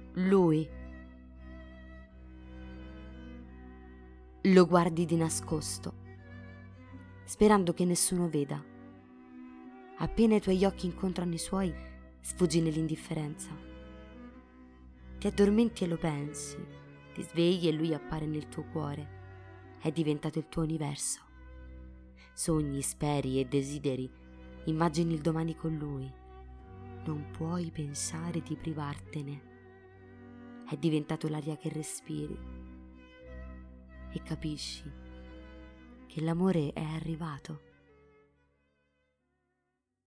Lui. Lo guardi di nascosto, sperando che nessuno veda. Appena i tuoi occhi incontrano i suoi, sfuggi nell'indifferenza. Ti addormenti e lo pensi, ti svegli e lui appare nel tuo cuore. È diventato il tuo universo. Sogni, speri e desideri, immagini il domani con lui. Non puoi pensare di privartene. È diventato l'aria che respiri. E capisci che l'amore è arrivato.